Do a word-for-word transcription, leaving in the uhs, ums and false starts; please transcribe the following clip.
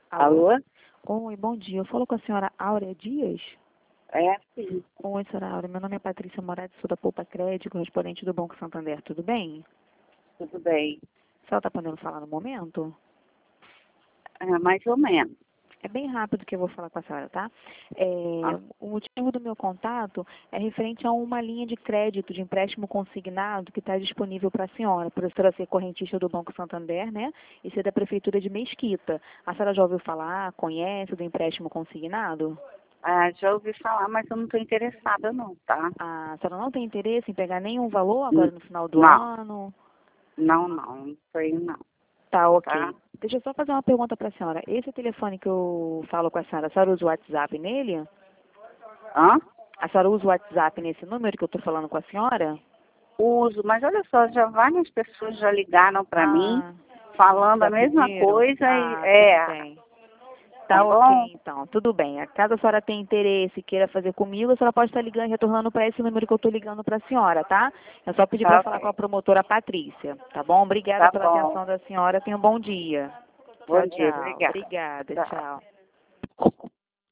Alô? Alô? Oi, bom dia. Eu falo com a senhora Áurea Dias? É, sim. Oi, senhora Áurea. Meu nome é Patrícia Moraes, sou da Poupa Crédito, correspondente do Banco Santander. Tudo bem? Tudo bem. A senhora está podendo falar no momento? É, mais ou menos. É bem rápido que eu vou falar com a senhora, tá? É, Ah, o motivo do meu contato é referente a uma linha de crédito de empréstimo consignado que está disponível para a senhora, por a senhora ser correntista do Banco Santander, né? E ser da Prefeitura de Mesquita. A senhora já ouviu falar, conhece do empréstimo consignado? ah, já ouvi falar, mas eu não estou interessada não, tá? A senhora não tem interesse em pegar nenhum valor N- agora no final do Não, ano? não, não, não sei não, Tá, tá? ok. Deixa eu só fazer uma pergunta para a senhora. Esse telefone que eu falo com a senhora, a senhora usa o WhatsApp nele? Hã? A senhora usa o WhatsApp nesse número que eu estou falando com a senhora? Uso, mas olha só, já várias pessoas já ligaram para mim Ah, falando a já mesma pediram? coisa e Ah, tudo é, bem. tá Tá ok, bom? então. Tudo bem. Caso a senhora tenha interesse e queira fazer comigo, a senhora pode estar ligando, retornando para esse número que eu estou ligando para a senhora, tá? É só pedir Tá para falar com a ok, promotora Patrícia, tá bom? Obrigada tá pela bom. atenção da senhora. Tenha um bom dia. Bom Tchau, dia, tchau. obrigada. Obrigada. Tchau. Tchau.